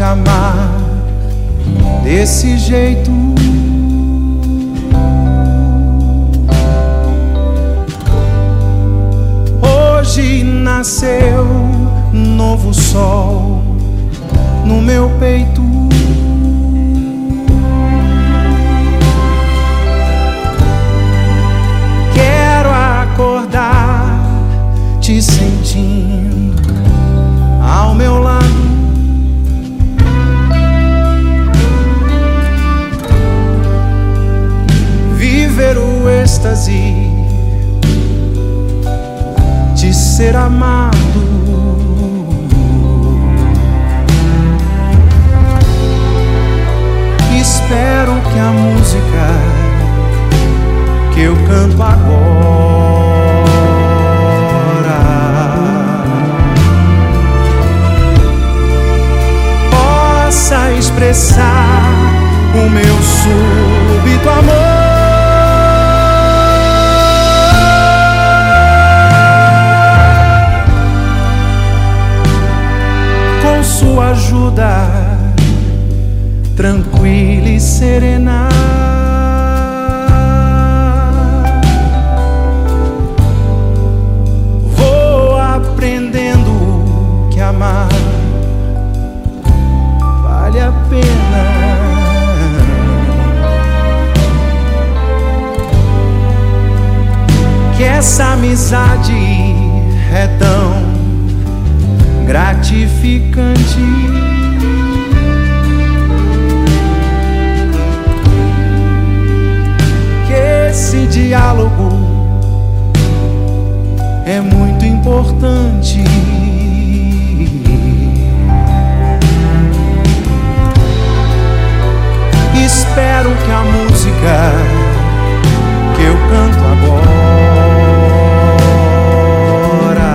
te amar desse jeito. Hoje nasceu novo sol no meu peito. Quero acordar te sentindo ao meu lado. Viver o êxtase de ser amado. Espero que a música que eu canto agora possa expressar o meu súbito amor. Com sua ajuda tranquila e serena, vou aprendendo que amar vale a pena. Que essa amizade é tão gratificante. Esse diálogo é muito importante. Espero que a música que eu canto agora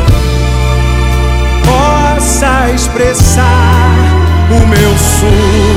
possa expressar o meu sonho.